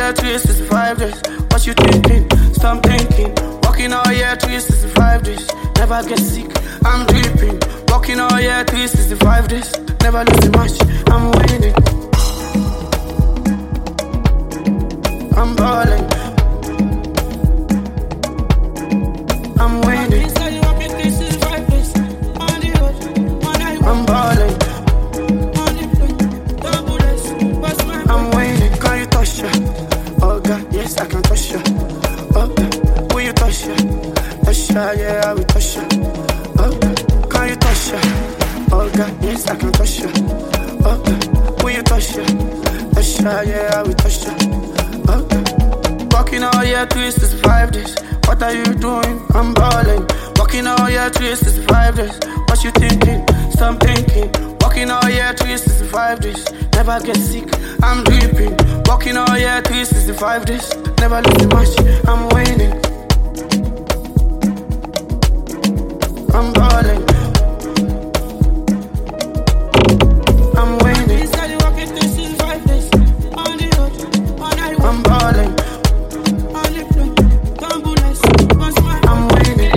year, 365 days. What you thinking? Stop thinking. Walking all year, 365 days. Never get sick, I'm dripping. Walking all year, 365 days. Never losing much, I'm winning. I'm balling. I'm winning. I'm balling. I'm winning. Can you touch ya? Oh God, yes I can touch ya. Oh God, will you touch ya? Touch ya, yeah I will touch ya. Oh God, can you touch ya? Oh God, yes I can touch ya. Oh God, will you touch ya? Touch ya, yeah I will touch ya. Oh God, walking all year 365 days. What are you doing? I'm balling. Walking all year 365 days. What you thinking? Stop thinking. Walking all year 365 days. Never get sick, I'm dripping. Walking all year 365 days. Never losing much, I'm winning. I'm balling. I'm winning. I'm balling. I'm winning.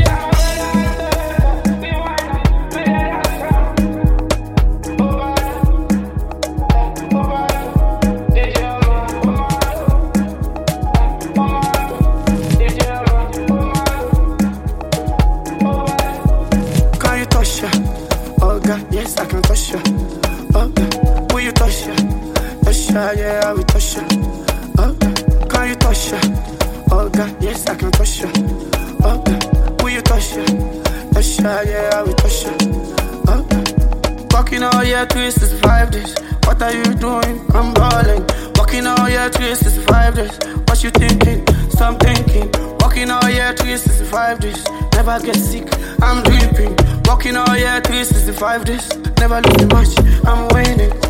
Can you touch ya? Oh God, yes I can touch ya. Oh God, will you touch ya? Touch ya, yeah I will touch ya. Oh God, can you touch ya? Oh God, yes I can touch ya. Oh God, will you touch ya? Touch ya, yeah I will touch ya. Oh God, walking all year 365 days. What are you doing? I'm balling. Walking all year 365 days. What you thinking? Stop thinking. Walking all year 365 days. Never get sick, I'm dripping. Walking all year 365 days. Never losing much, I'm winning.